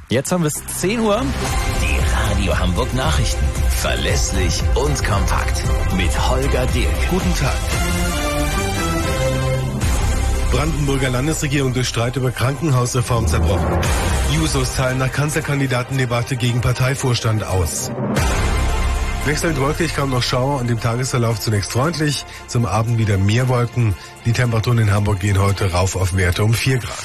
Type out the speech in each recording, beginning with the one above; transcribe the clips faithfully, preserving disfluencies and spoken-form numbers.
Jetzt haben wir es zehn Uhr. Die Radio Hamburg Nachrichten. Verlässlich und kompakt. Mit Holger Dirk. Guten Tag. Brandenburger Landesregierung durch Streit über Krankenhausreform zerbrochen. Jusos teilen nach Kanzlerkandidatendebatte gegen Parteivorstand aus. Wechselnd wolkig kam noch Schauer und im Tagesverlauf zunächst freundlich. Zum Abend wieder mehr Wolken. Die Temperaturen in Hamburg gehen heute rauf auf Werte um vier Grad.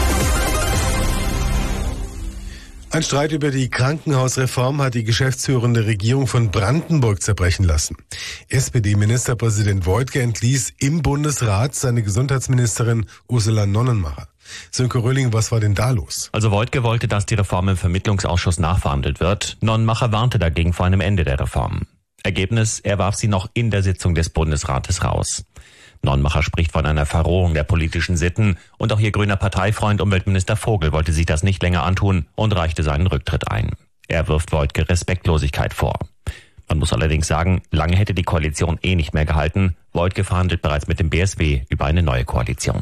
Ein Streit über die Krankenhausreform hat die geschäftsführende Regierung von Brandenburg zerbrechen lassen. S P D-Ministerpräsident Woidke entließ im Bundesrat seine Gesundheitsministerin Ursula Nonnenmacher. Sönke Röhling, was war denn da los? Also Woidke wollte, dass die Reform im Vermittlungsausschuss nachverhandelt wird. Nonnenmacher warnte dagegen vor einem Ende der Reform. Ergebnis, er warf sie noch in der Sitzung des Bundesrates raus. Nonnenmacher spricht von einer Verrohung der politischen Sitten und auch ihr grüner Parteifreund Umweltminister Vogel wollte sich das nicht länger antun und reichte seinen Rücktritt ein. Er wirft Woidke Respektlosigkeit vor. Man muss allerdings sagen, lange hätte die Koalition eh nicht mehr gehalten. Woidke verhandelt bereits mit dem B S W über eine neue Koalition.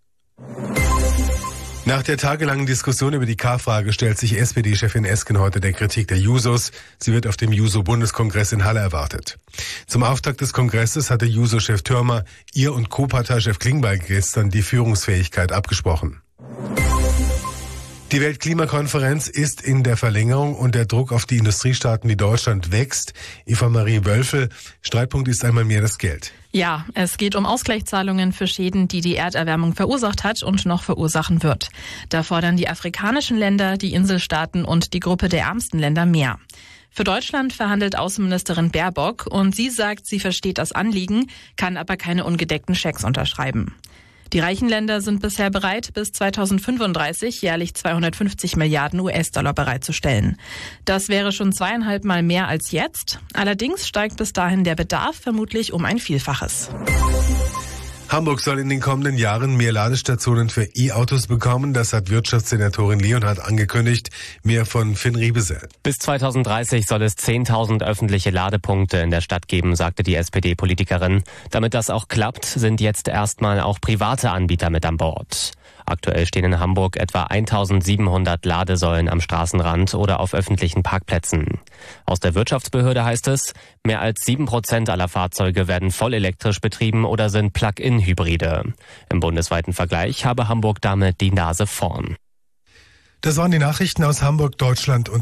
Nach der tagelangen Diskussion über die K-Frage stellt sich S P D-Chefin Esken heute der Kritik der Jusos. Sie wird auf dem Juso-Bundeskongress in Halle erwartet. Zum Auftakt des Kongresses hatte Juso-Chef Thürmer ihr und Co-Parteichef Klingbeil gestern die Führungsfähigkeit abgesprochen. Die Weltklimakonferenz ist in der Verlängerung und der Druck auf die Industriestaaten wie Deutschland wächst. Eva-Marie Wölfel, Streitpunkt ist einmal mehr das Geld. Ja, es geht um Ausgleichszahlungen für Schäden, die die Erderwärmung verursacht hat und noch verursachen wird. Da fordern die afrikanischen Länder, die Inselstaaten und die Gruppe der ärmsten Länder mehr. Für Deutschland verhandelt Außenministerin Baerbock und sie sagt, sie versteht das Anliegen, kann aber keine ungedeckten Schecks unterschreiben. Die reichen Länder sind bisher bereit, bis zweitausendfünfunddreißig jährlich zweihundertfünfzig Milliarden U S-Dollar bereitzustellen. Das wäre schon zweieinhalb Mal mehr als jetzt. Allerdings steigt bis dahin der Bedarf vermutlich um ein Vielfaches. Hamburg soll in den kommenden Jahren mehr Ladestationen für E-Autos bekommen. Das hat Wirtschaftssenatorin Leonhardt angekündigt. Mehr von Finn Riebesell. Bis zweitausenddreißig soll es zehntausend öffentliche Ladepunkte in der Stadt geben, sagte die S P D-Politikerin. Damit das auch klappt, sind jetzt erstmal auch private Anbieter mit an Bord. Aktuell stehen in Hamburg etwa eintausendsiebenhundert Ladesäulen am Straßenrand oder auf öffentlichen Parkplätzen. Aus der Wirtschaftsbehörde heißt es, mehr als sieben Prozent aller Fahrzeuge werden voll elektrisch betrieben oder sind Plug-in-Hybride. Im bundesweiten Vergleich habe Hamburg damit die Nase vorn. Das waren die Nachrichten aus Hamburg, Deutschland und